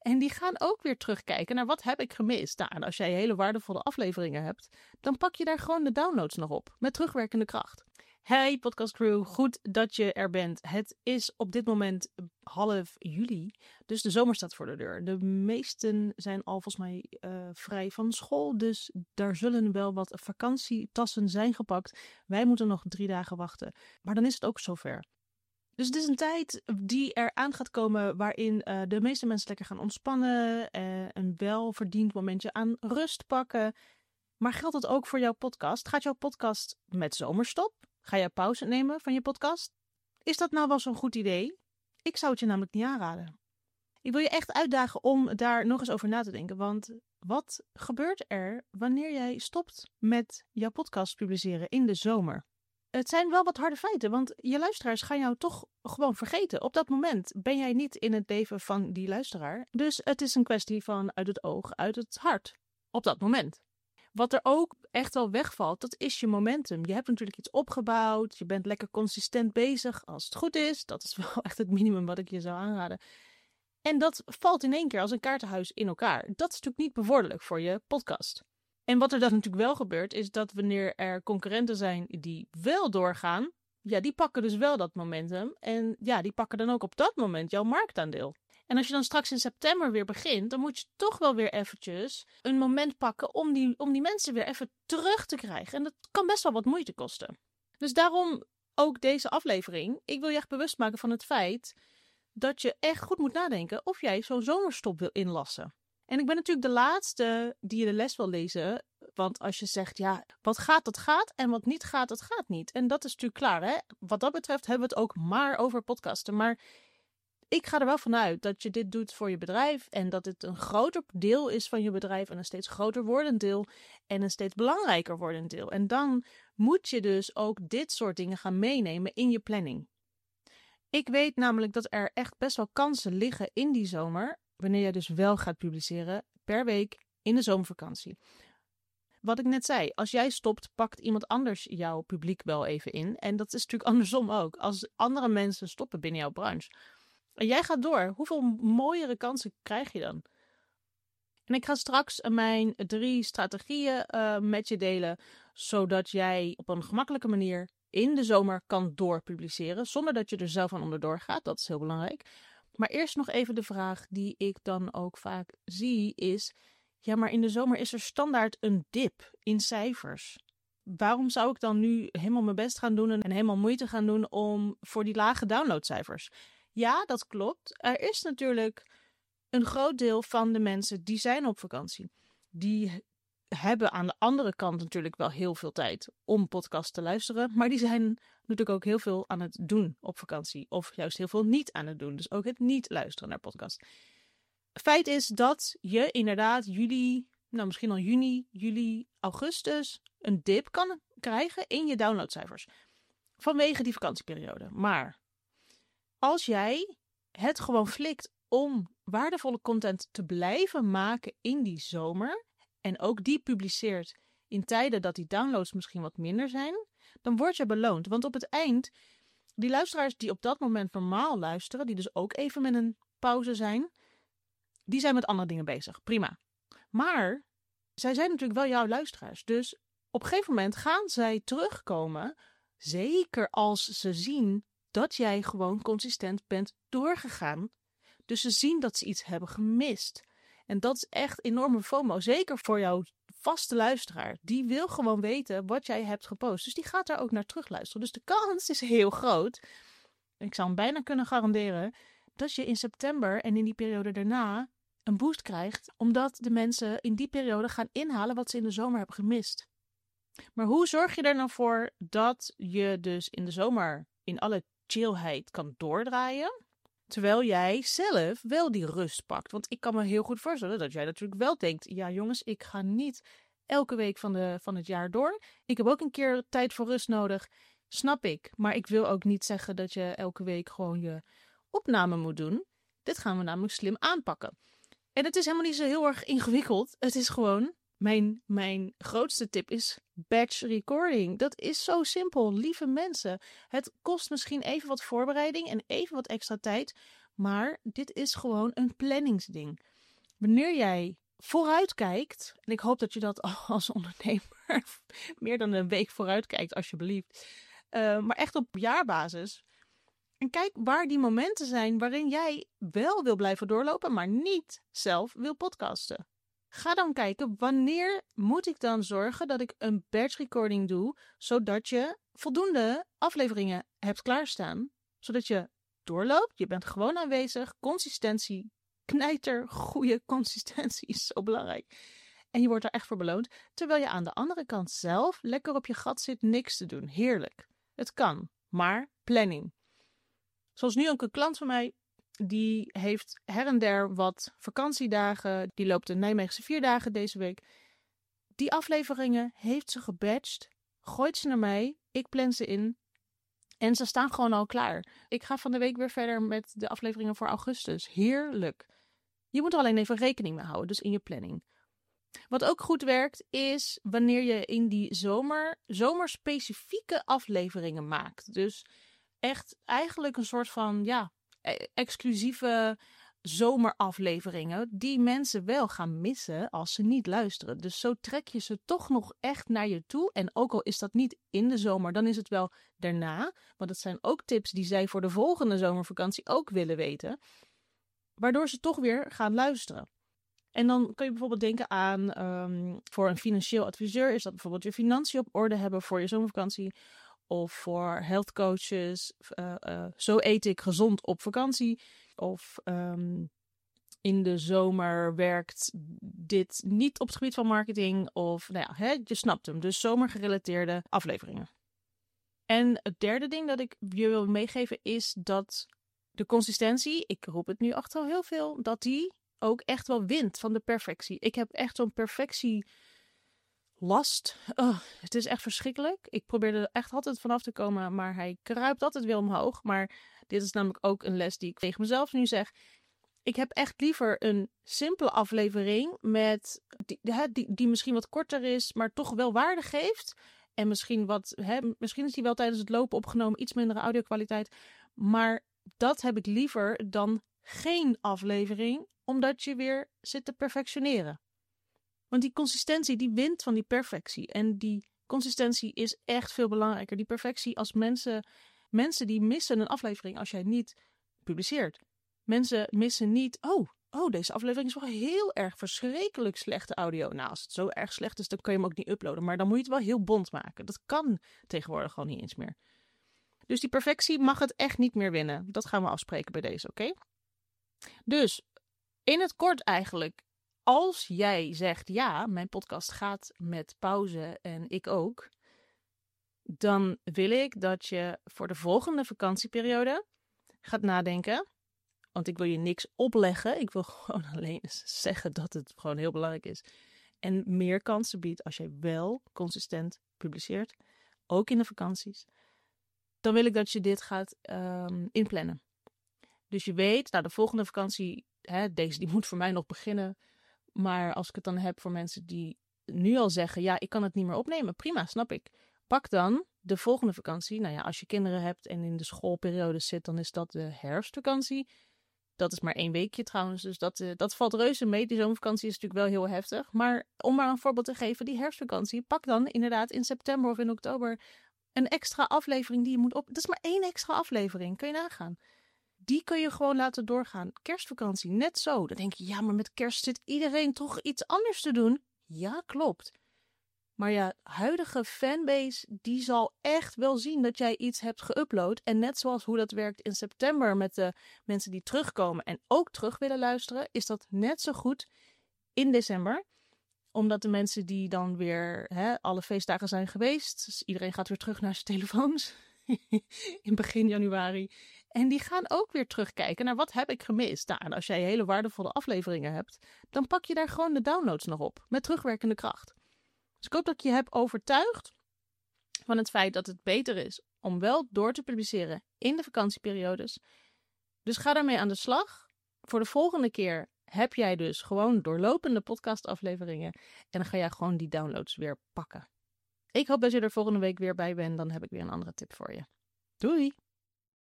En die gaan ook weer terugkijken naar wat heb ik gemist. Nou, en als jij hele waardevolle afleveringen hebt, dan pak je daar gewoon de downloads nog op. Met terugwerkende kracht. Hey podcast crew, goed dat je er bent. Het is op dit moment half juli, dus de zomer staat voor de deur. De meesten zijn al volgens mij vrij van school, dus daar zullen wel wat vakantietassen zijn gepakt. Wij moeten nog 3 dagen wachten, maar dan is het ook zover. Dus het is een tijd die eraan gaat komen waarin de meeste mensen lekker gaan ontspannen, een welverdiend momentje aan rust pakken. Maar geldt dat ook voor jouw podcast? Gaat jouw podcast met zomerstop? Ga je pauze nemen van je podcast? Is dat nou wel zo'n goed idee? Ik zou het je namelijk niet aanraden. Ik wil je echt uitdagen om daar nog eens over na te denken. Want wat gebeurt er wanneer jij stopt met jouw podcast publiceren in de zomer? Het zijn wel wat harde feiten, want je luisteraars gaan jou toch gewoon vergeten. Op dat moment ben jij niet in het leven van die luisteraar. Dus het is een kwestie van uit het oog, uit het hart. Op dat moment. Wat er ook echt wel wegvalt, dat is je momentum. Je hebt natuurlijk iets opgebouwd. Je bent lekker consistent bezig als het goed is. Dat is wel echt het minimum wat ik je zou aanraden. En dat valt in één keer als een kaartenhuis in elkaar. Dat is natuurlijk niet bevorderlijk voor je podcast. En wat er dan natuurlijk wel gebeurt, is dat wanneer er concurrenten zijn die wel doorgaan, ja, die pakken dus wel dat momentum. En ja, die pakken dan ook op dat moment jouw marktaandeel. En als je dan straks in september weer begint, dan moet je toch wel weer eventjes een moment pakken om die mensen weer even terug te krijgen. En dat kan best wel wat moeite kosten. Dus daarom ook deze aflevering. Ik wil je echt bewust maken van het feit dat je echt goed moet nadenken of jij zo'n zomerstop wil inlassen. En ik ben natuurlijk de laatste die je de les wil lezen. Want als je zegt, ja, wat gaat, dat gaat. En wat niet gaat, dat gaat niet. En dat is natuurlijk klaar, hè. Wat dat betreft hebben we het ook maar over podcasten. Maar ik ga er wel vanuit dat je dit doet voor je bedrijf. En dat het een groter deel is van je bedrijf. En een steeds groter wordend deel. En een steeds belangrijker wordend deel. En dan moet je dus ook dit soort dingen gaan meenemen in je planning. Ik weet namelijk dat er echt best wel kansen liggen in die zomer. Wanneer jij dus wel gaat publiceren per week in de zomervakantie. Wat ik net zei, als jij stopt, pakt iemand anders jouw publiek wel even in. En dat is natuurlijk andersom ook. Als andere mensen stoppen binnen jouw branche en jij gaat door, hoeveel mooiere kansen krijg je dan? En ik ga straks mijn 3 strategieën met je delen, zodat jij op een gemakkelijke manier in de zomer kan doorpubliceren, zonder dat je er zelf aan onderdoor gaat. Dat is heel belangrijk. Maar eerst nog even de vraag die ik dan ook vaak zie is, ja, maar in de zomer is er standaard een dip in cijfers. Waarom zou ik dan nu helemaal mijn best gaan doen en helemaal moeite gaan doen voor die lage downloadcijfers? Ja, dat klopt. Er is natuurlijk een groot deel van de mensen die zijn op vakantie. Die hebben aan de andere kant natuurlijk wel heel veel tijd om podcasts te luisteren. Maar die zijn natuurlijk ook heel veel aan het doen op vakantie. Of juist heel veel niet aan het doen. Dus ook het niet luisteren naar podcast. Feit is dat je inderdaad misschien al juni, juli, augustus een dip kan krijgen in je downloadcijfers. Vanwege die vakantieperiode. Maar als jij het gewoon flikt om waardevolle content te blijven maken in die zomer en ook die publiceert in tijden dat die downloads misschien wat minder zijn, dan word je beloond. Want op het eind, die luisteraars die op dat moment normaal luisteren, die dus ook even met een pauze zijn, die zijn met andere dingen bezig. Prima. Maar zij zijn natuurlijk wel jouw luisteraars. Dus op een gegeven moment gaan zij terugkomen, zeker als ze zien dat jij gewoon consistent bent doorgegaan. Dus ze zien dat ze iets hebben gemist. En dat is echt enorme FOMO. Zeker voor jouw vaste luisteraar. Die wil gewoon weten wat jij hebt gepost. Dus die gaat daar ook naar terugluisteren. Dus de kans is heel groot. Ik zou hem bijna kunnen garanderen dat je in september en in die periode daarna een boost krijgt. Omdat de mensen in die periode gaan inhalen wat ze in de zomer hebben gemist. Maar hoe zorg je er nou voor dat je dus in de zomer in alle chillheid kan doordraaien? Terwijl jij zelf wel die rust pakt. Want ik kan me heel goed voorstellen dat jij natuurlijk wel denkt, ja jongens, ik ga niet elke week van het jaar door. Ik heb ook een keer tijd voor rust nodig. Snap ik. Maar ik wil ook niet zeggen dat je elke week gewoon je opname moet doen. Dit gaan we namelijk slim aanpakken. En het is helemaal niet zo heel erg ingewikkeld. Het is gewoon, mijn grootste tip is batch recording. Dat is zo simpel, lieve mensen. Het kost misschien even wat voorbereiding en even wat extra tijd. Maar dit is gewoon een planningsding. Wanneer jij vooruit kijkt, en ik hoop dat je dat als ondernemer meer dan een week vooruit kijkt, alsjeblieft. Maar echt op jaarbasis. En kijk waar die momenten zijn waarin jij wel wil blijven doorlopen, maar niet zelf wil podcasten. Ga dan kijken, wanneer moet ik dan zorgen dat ik een batch recording doe, zodat je voldoende afleveringen hebt klaarstaan. Zodat je doorloopt, je bent gewoon aanwezig, consistentie, goede consistentie is zo belangrijk. En je wordt daar echt voor beloond, terwijl je aan de andere kant zelf lekker op je gat zit niks te doen. Heerlijk. Het kan, maar planning. Zoals nu ook een klant van mij, die heeft her en der wat vakantiedagen. Die loopt de Nijmeegse 4 dagen deze week. Die afleveringen heeft ze gebatcht, gooit ze naar mij, ik plan ze in en ze staan gewoon al klaar. Ik ga van de week weer verder met de afleveringen voor augustus. Heerlijk. Je moet er alleen even rekening mee houden, dus in je planning. Wat ook goed werkt, is wanneer je in die zomerspecifieke afleveringen maakt. Dus echt eigenlijk een soort van exclusieve zomerafleveringen die mensen wel gaan missen als ze niet luisteren. Dus zo trek je ze toch nog echt naar je toe. En ook al is dat niet in de zomer, dan is het wel daarna. Want het zijn ook tips die zij voor de volgende zomervakantie ook willen weten. Waardoor ze toch weer gaan luisteren. En dan kun je bijvoorbeeld denken aan, voor een financieel adviseur is dat bijvoorbeeld je financiën op orde hebben voor je zomervakantie. Of voor health coaches, zo eet ik gezond op vakantie. Of in de zomer werkt dit niet op het gebied van marketing. Of je snapt hem. Dus zomergerelateerde afleveringen. En het derde ding dat ik je wil meegeven is dat de consistentie, ik roep het nu achter al heel veel, dat die ook echt wel wint van de perfectie. Ik heb echt zo'n perfectie last. Het is echt verschrikkelijk. Ik probeer er echt altijd vanaf te komen, maar hij kruipt altijd weer omhoog. Maar dit is namelijk ook een les die ik tegen mezelf nu zeg. Ik heb echt liever een simpele aflevering met die misschien wat korter is, maar toch wel waarde geeft. En misschien is die wel tijdens het lopen opgenomen, iets mindere audiokwaliteit. Maar dat heb ik liever dan geen aflevering, omdat je weer zit te perfectioneren. Want die consistentie, die wint van die perfectie. En die consistentie is echt veel belangrijker. Die perfectie als mensen die missen een aflevering als jij niet publiceert. Mensen missen niet, deze aflevering is wel heel erg verschrikkelijk slechte audio. Nou, als het zo erg slecht is, dan kun je hem ook niet uploaden. Maar dan moet je het wel heel bont maken. Dat kan tegenwoordig gewoon niet eens meer. Dus die perfectie mag het echt niet meer winnen. Dat gaan we afspreken bij deze, oké? Dus, in het kort eigenlijk, als jij zegt, ja, mijn podcast gaat met pauze en ik ook, dan wil ik dat je voor de volgende vakantieperiode gaat nadenken. Want ik wil je niks opleggen. Ik wil gewoon alleen zeggen dat het gewoon heel belangrijk is. En meer kansen biedt als jij wel consistent publiceert. Ook in de vakanties. Dan wil ik dat je dit gaat inplannen. Dus je weet, de volgende vakantie, deze die moet voor mij nog beginnen. Maar als ik het dan heb voor mensen die nu al zeggen, ja, ik kan het niet meer opnemen. Prima, snap ik. Pak dan de volgende vakantie. Als je kinderen hebt en in de schoolperiode zit, dan is dat de herfstvakantie. Dat is maar 1 weekje trouwens, dus dat valt reuze mee. Die zomervakantie is natuurlijk wel heel heftig. Maar om maar een voorbeeld te geven, die herfstvakantie, pak dan inderdaad in september of in oktober een extra aflevering die je moet op. Dat is maar 1 extra aflevering, kun je nagaan. Die kun je gewoon laten doorgaan. Kerstvakantie, net zo. Dan denk je, ja, maar met kerst zit iedereen toch iets anders te doen. Ja, klopt. Maar ja, huidige fanbase, die zal echt wel zien dat jij iets hebt geüpload. En net zoals hoe dat werkt in september met de mensen die terugkomen en ook terug willen luisteren, is dat net zo goed in december. Omdat de mensen die dan weer alle feestdagen zijn geweest, dus iedereen gaat weer terug naar zijn telefoons in begin januari. En die gaan ook weer terugkijken naar wat heb ik gemist. En als jij hele waardevolle afleveringen hebt, dan pak je daar gewoon de downloads nog op met terugwerkende kracht. Dus ik hoop dat ik je heb overtuigd van het feit dat het beter is om wel door te publiceren in de vakantieperiodes. Dus ga daarmee aan de slag. Voor de volgende keer heb jij dus gewoon doorlopende podcastafleveringen en dan ga jij gewoon die downloads weer pakken. Ik hoop dat je er volgende week weer bij bent. Dan heb ik weer een andere tip voor je. Doei!